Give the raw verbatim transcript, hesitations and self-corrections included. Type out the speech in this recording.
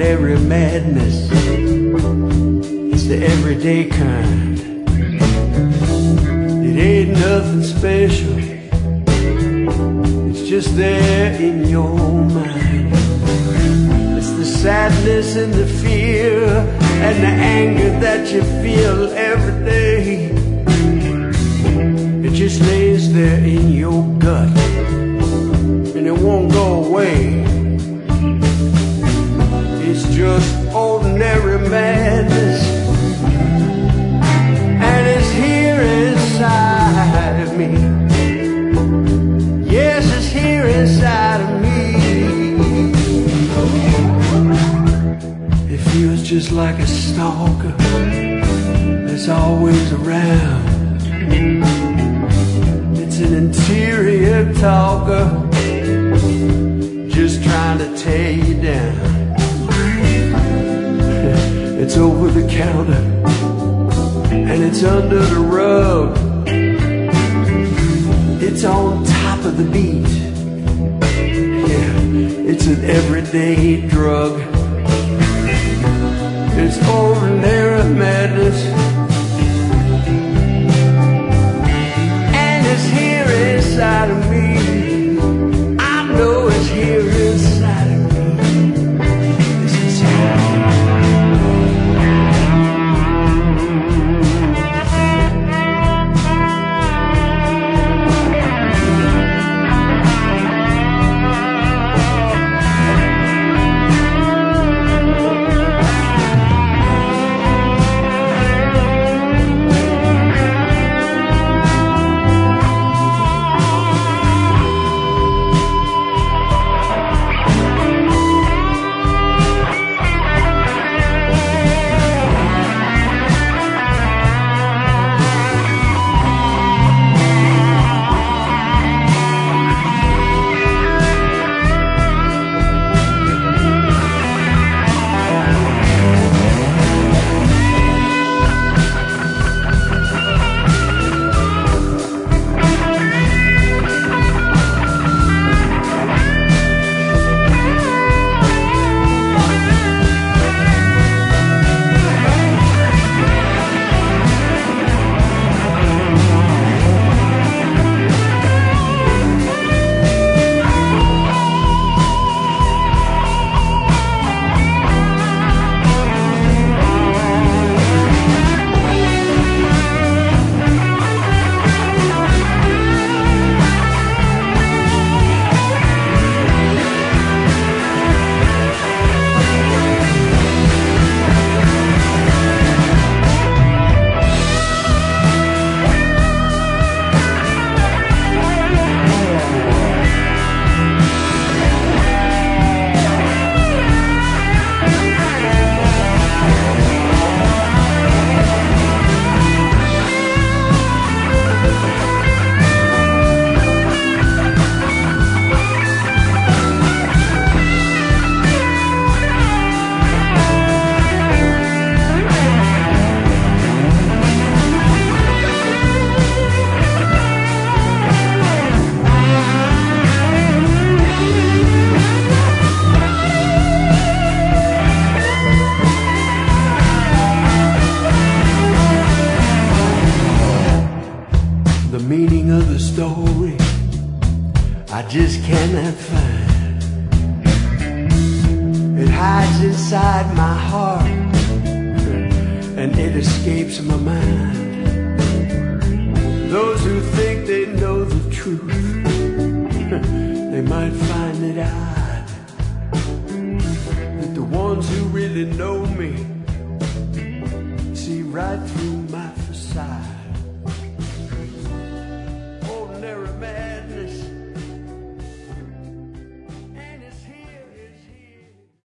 ordinary madness. It's the everyday kind. It ain't nothing special. It's just there in your mind. It's the sadness and the fear and the anger that you feel every day. It just lays there in your gut, and it won't go away. It's just ordinary madness, and it's here inside of me. Yes, it's here inside of me. It feels just like a stalker that's always around. It's an interior talker, just trying to tear you down. It's over the counter, and it's under the rug. It's on top of the beat. Yeah, it's an everyday drug. It's ordinary madness, and it's here inside of me. I know it's here inside of me. It's inside. The meaning of the story I just cannot find. It hides inside my heart, and it escapes my mind. Those who think they know the truth, they might find it odd that the ones who really know me